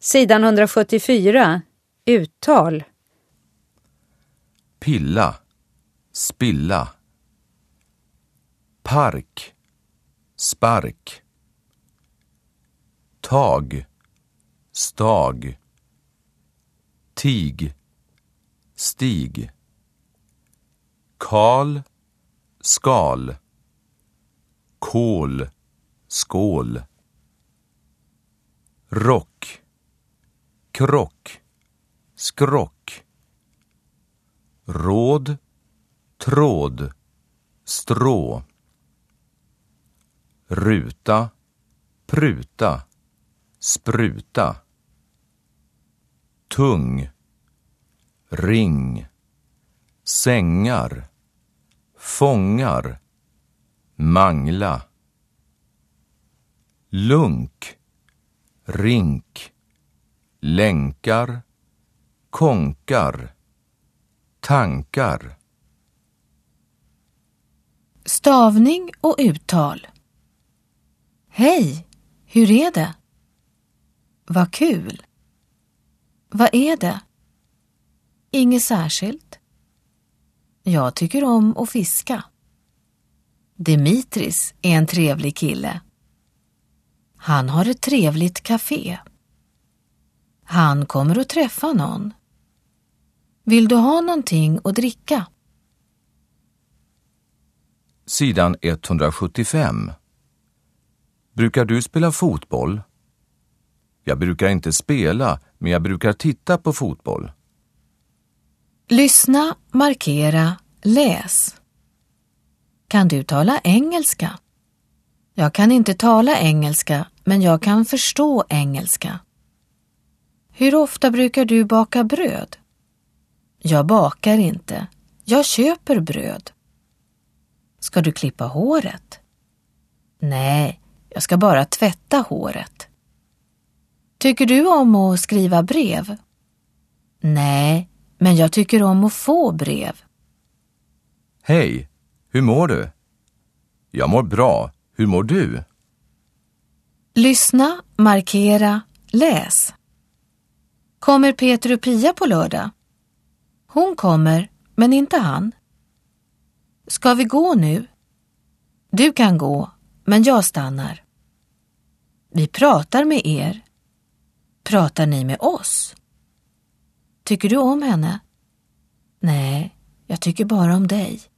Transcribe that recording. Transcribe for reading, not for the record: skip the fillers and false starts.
Sidan 174. Uttal. Pilla, spilla. Park, spark. Tag, stag. Tig, stig. Kal, skal. Kål, skål. Rock, krock, skrock. Råd, tråd, strå. Ruta, pruta, spruta. Tung, ring. Sängar, fångar. Mangla. Lunk, rink. Länkar, konkar. Tankar. Stavning och uttal. Hej, hur är det? Vad kul. Vad är det? Inget särskilt. Jag tycker om att fiska. Dimitris är en trevlig kille. Han har ett trevligt café. Han kommer att träffa någon. Vill du ha någonting att dricka? Sidan 175. Brukar du spela fotboll? Jag brukar inte spela, men jag brukar titta på fotboll. Lyssna, markera, läs. Kan du tala engelska? Jag kan inte tala engelska, men jag kan förstå engelska. Hur ofta brukar du baka bröd? Jag bakar inte. Jag köper bröd. Ska du klippa håret? Nej, jag ska bara tvätta håret. Tycker du om att skriva brev? Nej, men jag tycker om att få brev. Hej, hur mår du? Jag mår bra. Hur mår du? Lyssna, markera, läs. Kommer Peter och Pia på lördag? Hon kommer, men inte han. Ska vi gå nu? Du kan gå, men jag stannar. Vi pratar med er. Pratar ni med oss? Tycker du om henne? Nej, jag tycker bara om dig.